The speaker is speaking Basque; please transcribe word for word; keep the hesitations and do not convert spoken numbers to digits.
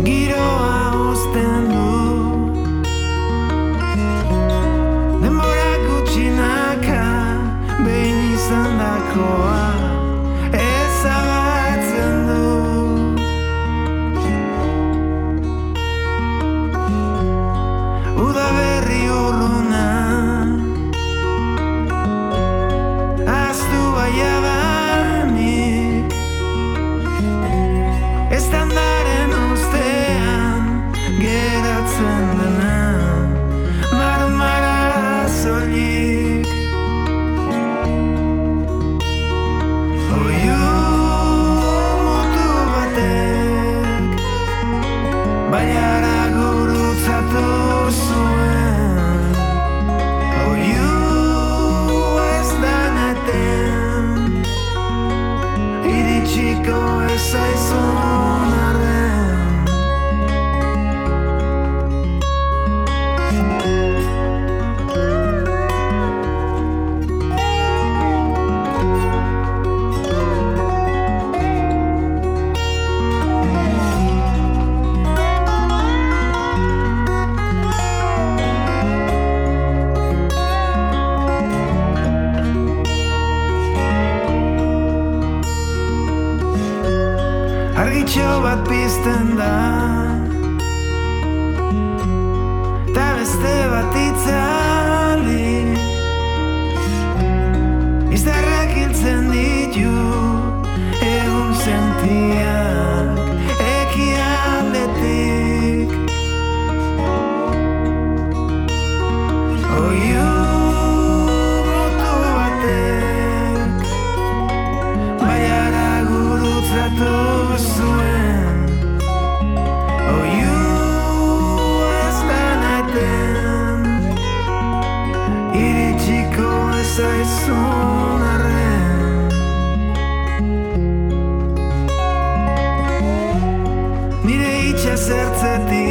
giroa uzten du. Denbora gutxinaka behin izan dakoa ezabatzen du. Udaberri urruna ahaztu baiabanik, estandaren ostean geratzen dena marmara soilik. Oihu mutu batek baiara gurutzatu zuen. Oihu ez da neten iritsiko ez zaizun arren. Argitxo bat pizten da, ta beste bat itzali, izarrak hiltzen ditu egun sentiak ekialdetik. Oihu mutu batek baiara gurutzatu zuen. Oihu ez da neten iritsiko ez zaizun arren. Nire itxas ertzetik